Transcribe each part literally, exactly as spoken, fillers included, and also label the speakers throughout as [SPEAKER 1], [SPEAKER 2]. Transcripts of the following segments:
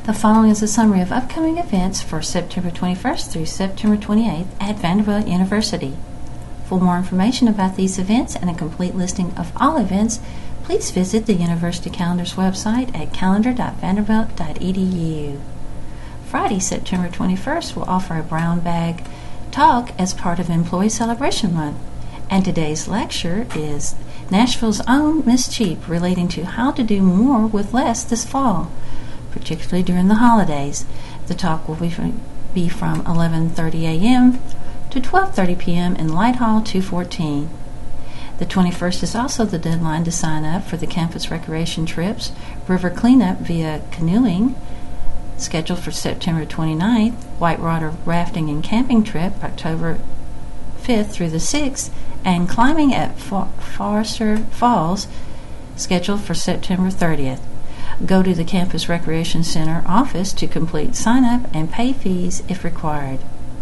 [SPEAKER 1] The following is a summary of upcoming events for September twenty-first through September twenty-eighth at Vanderbilt University. For more information about these events and a complete listing of all events, please visit the University Calendar's website at calendar dot vanderbilt dot e d u. Friday, September twenty-first, will offer a brown bag talk as part of Employee Celebration Month, and today's lecture is Nashville's own Miss Cheap, relating to how to do more with less this fall, particularly during the holidays. The talk will be from, be from eleven thirty a.m. to twelve thirty p.m. in Light Hall two fourteen. The twenty-first is also the deadline to sign up for the campus recreation trips, river cleanup via canoeing, scheduled for September twenty-ninth, whitewater rafting and camping trip October fifth through the sixth, and climbing at For- Forester Falls, scheduled for September thirtieth. Go to the Campus Recreation Center office to complete sign-up and pay fees if required.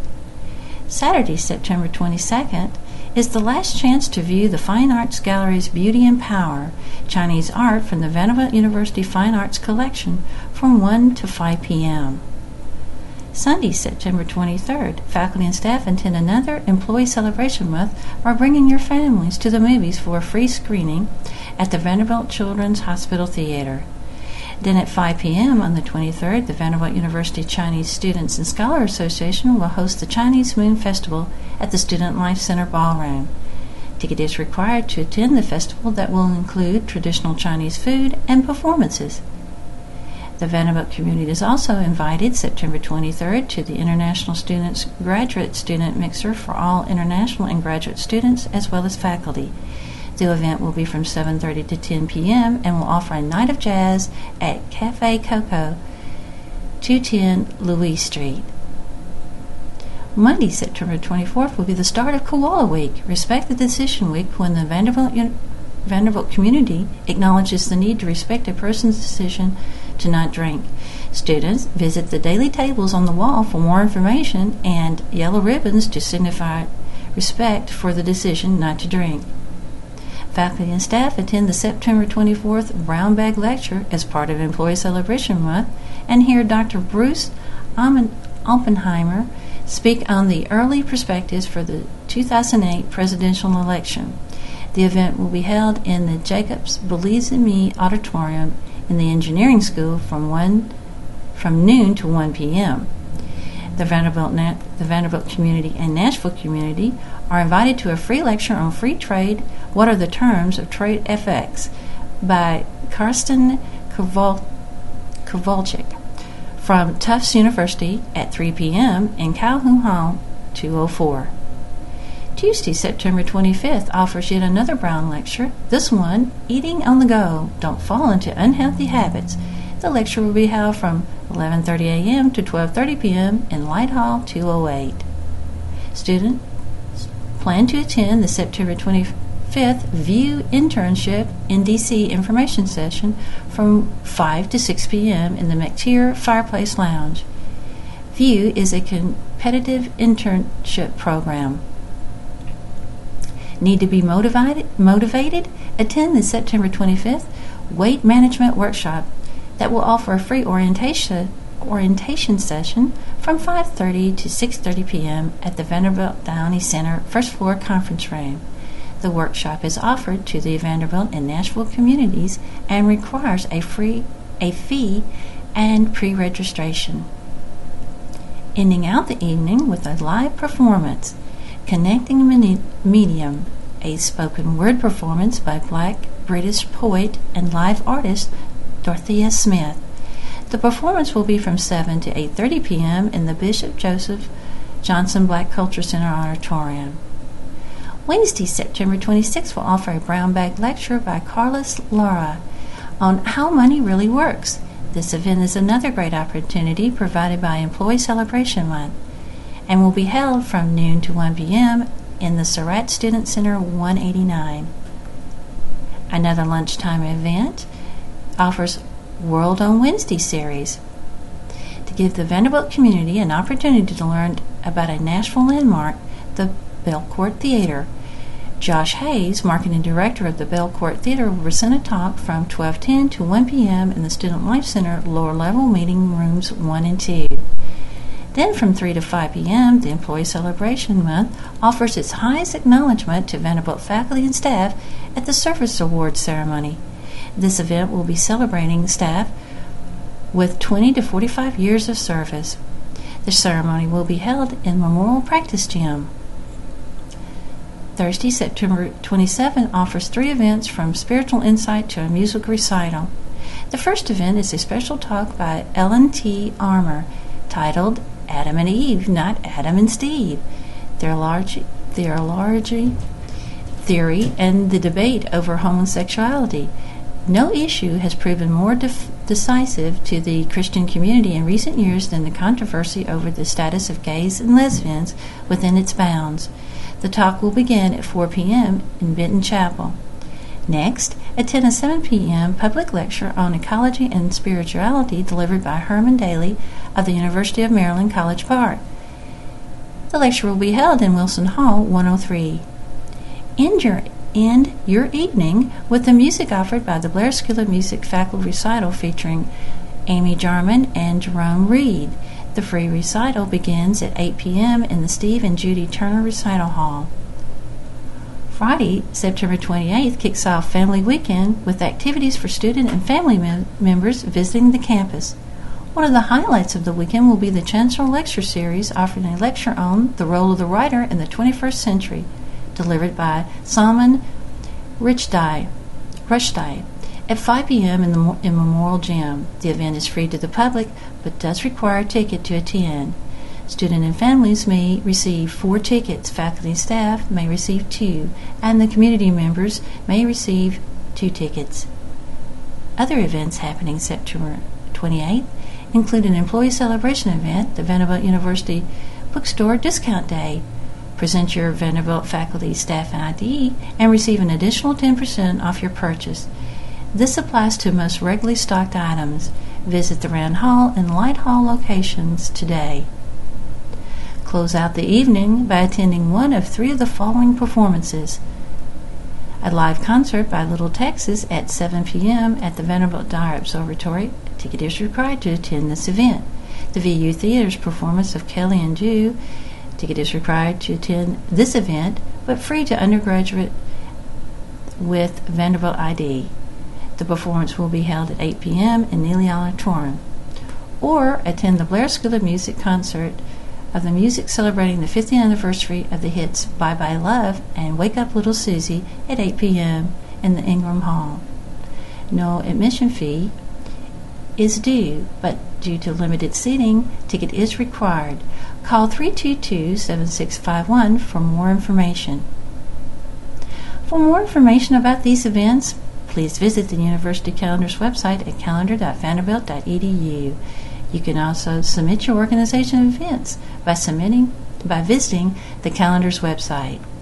[SPEAKER 1] Saturday, September twenty-second, is the last chance to view the Fine Arts Gallery's Beauty and Power, Chinese art from the Vanderbilt University Fine Arts Collection, from one to five p.m. Sunday, September twenty-third, faculty and staff attend another Employee Celebration Month by bringing your families to the movies for a free screening at the Vanderbilt Children's Hospital Theater. Then at five p.m. on the twenty-third, the Vanderbilt University Chinese Students and Scholar Association will host the Chinese Moon Festival at the Student Life Center Ballroom. Ticket is required to attend the festival that will include traditional Chinese food and performances. The Vanderbilt community is also invited September twenty-third to the International Students Graduate Student Mixer for all international and graduate students as well as faculty. The event will be from seven thirty to ten p.m. and will offer a night of jazz at Cafe Coco, two ten Louis Street. Monday, September twenty-fourth, will be the start of Koala Week, Respect the Decision Week, when the Vanderbilt, Vanderbilt community acknowledges the need to respect a person's decision to not drink. Students visit the daily tables on the wall for more information and yellow ribbons to signify respect for the decision not to drink. Faculty and staff attend the September twenty-fourth Brown Bag Lecture as part of Employee Celebration Month and hear Doctor Bruce Oppenheimer speak on the early perspectives for the two thousand eight presidential election. The event will be held in the Jacobs Belize in Me Auditorium in the Engineering School from one from noon to one p.m. The Vanderbilt, Na- the Vanderbilt community and Nashville community are invited to a free lecture on free trade, What Are the Terms of Trade F X, by Karsten Kowal- Kowalczyk from Tufts University at three p.m. in Calhoun Hall two oh four. Tuesday, September twenty-fifth, offers yet another Brown lecture, this one, Eating on the Go, Don't Fall into Unhealthy Habits. The lecture will be held from eleven thirty a.m. to twelve thirty p.m. in Light Hall two oh eight. Students plan to attend the September twenty-fifth VIEW Internship in D C information session from five to six p.m. in the McTier Fireplace Lounge. VIEW is a competitive internship program. Need to be motivated? Motivated? Attend the September twenty-fifth Weight Management Workshop that will offer a free orientation orientation session from five thirty to six thirty p.m. at the Vanderbilt Downey Center first floor conference room. The workshop is offered to the Vanderbilt and Nashville communities and requires a free a fee and pre-registration. Ending out the evening with a live performance, Connecting Medium, a spoken word performance by Black British poet and live artist Dorothea Smith. The performance will be from seven to eight thirty p.m. in the Bishop Joseph Johnson Black Culture Center Auditorium. Wednesday, September twenty-sixth, will offer a brown bag lecture by Carlos Lara on how money really works. This event is another great opportunity provided by Employee Celebration Month and will be held from noon to one p.m. in the Surratt Student Center one eighty-nine. Another lunchtime event offers World on Wednesday series to give the Vanderbilt community an opportunity to learn about a Nashville landmark, the Belcourt Theater. Josh Hayes, Marketing Director of the Belcourt Theater, will present a talk from twelve ten to one p.m. in the Student Life Center lower level meeting rooms one and two. Then from three to five p.m., the Employee Celebration Month offers its highest acknowledgement to Vanderbilt faculty and staff at the Service Awards ceremony. This event will be celebrating staff with twenty to forty-five years of service. The ceremony will be held in Memorial Practice Gym. Thursday, September twenty-seventh, offers three events from spiritual insight to a music recital. The first event is a special talk by Ellen T. Armour titled Adam and Eve, Not Adam and Steve, Their Large, their large Theory and the Debate over Homosexuality. No issue has proven more def- decisive to the Christian community in recent years than the controversy over the status of gays and lesbians within its bounds. The talk will begin at four p.m. in Benton Chapel. Next, attend a seven p.m. public lecture on ecology and spirituality delivered by Herman Daly of the University of Maryland, College Park. The lecture will be held in Wilson Hall one oh three. End your, end your evening with the music offered by the Blair School of Music faculty recital featuring Amy Jarman and Jerome Reed. The free recital begins at eight p.m. in the Steve and Judy Turner Recital Hall. Friday, September twenty-eighth, kicks off Family Weekend with activities for student and family mem- members visiting the campus. One of the highlights of the weekend will be the Chancellor Lecture Series, offering a lecture on the role of the writer in the twenty-first century, delivered by Salman Rushdie. Rushdie. At five p.m. in the in Memorial Gym. The event is free to the public, but does require a ticket to attend. Student and families may receive four tickets, faculty and staff may receive two, and the community members may receive two tickets. Other events happening September twenty-eighth include an employee celebration event, the Vanderbilt University Bookstore Discount Day. Present your Vanderbilt faculty, staff, and I D, and receive an additional ten percent off your purchase. This applies to most regularly stocked items. Visit the Rand Hall and Light Hall locations today. Close out the evening by attending one of three of the following performances. A live concert by Little Texas at seven p.m. at the Vanderbilt Dyer Observatory. A ticket is required to attend this event. The V U Theater's performance of Kelly and Jew. A ticket is required to attend this event, but free to undergraduate with Vanderbilt I D. The performance will be held at eight p.m. in Neely Auditorium. Or attend the Blair School of Music concert of the music celebrating the fiftieth anniversary of the hits Bye Bye Love and Wake Up Little Susie at eight p.m. in the Ingram Hall. No admission fee is due, but due to limited seating, ticket is required. Call three two two, seven six five one for more information. For more information about these events, please visit the University Calendar's website at calendar dot vanderbilt dot e d u. You can also submit your organization events by submitting by visiting the Calendar's website.